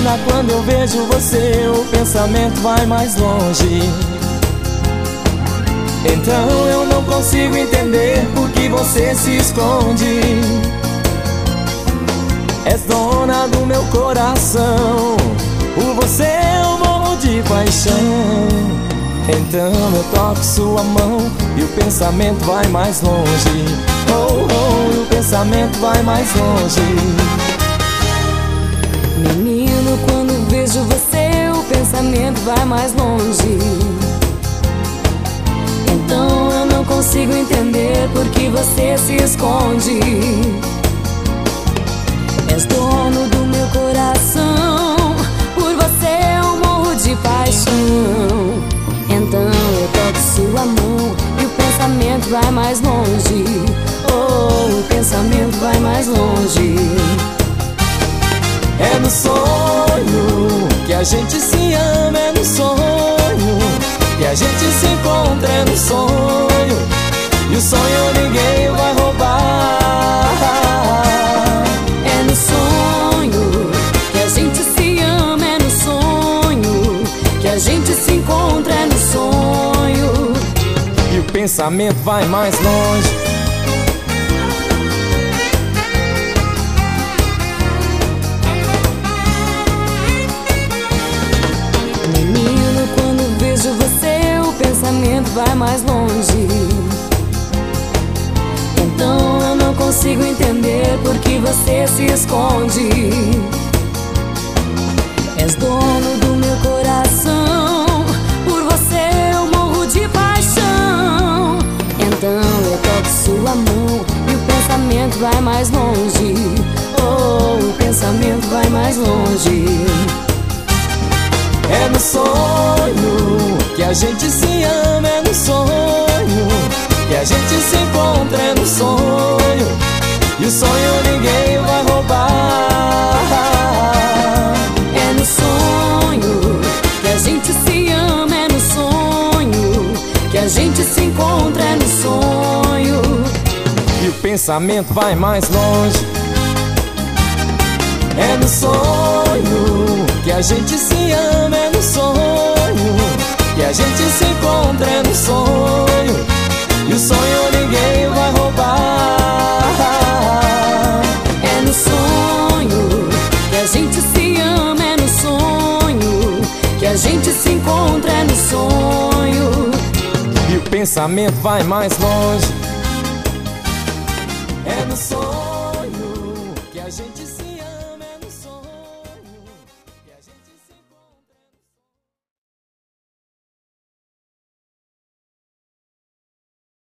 Menina, quando eu vejo você, o pensamento vai mais longe. Então eu não consigo entender por que você se esconde. És dona do meu coração, por você eu morro de paixão. Então eu toco sua mão e o pensamento vai mais longe. Oh, oh, e o pensamento vai mais longe. Menino, quando vejo você, o pensamento vai mais longe. Então eu não consigo entender por que você se esconde. És dono do meu coração, por você eu morro de paixão. Então eu toco sua mão e o pensamento vai mais longe. Oh, o pensamento vai mais longe. É no sonho que a gente se ama, é no sonho que a gente se encontra, é no sonho. E o sonho ninguém vai roubar. É no sonho que a gente se ama, é no sonho que a gente se encontra, é no sonho. E o pensamento vai mais longe. Menino, quando vejo você, o pensamento vai mais longe. Então eu não consigo entender por que você se esconde. És dono do meu coração, por você eu morro de paixão. Então eu toco sua mão e o pensamento vai mais longe. Oh, o pensamento vai mais longe. É no sonho que a gente se ama, é no sonho que a gente se encontra, é no sonho. E o sonho ninguém vai roubar. É no sonho que a gente se ama, é no sonho que a gente se encontra, é no sonho. E o pensamento vai mais longe. É no sonho que a gente se ama, é no sonho que a gente se encontra, é no sonho. E o sonho ninguém vai roubar. É no sonho que a gente se ama, é no sonho que a gente se encontra, é no sonho. E o pensamento vai mais longe. É no sonho que a gente se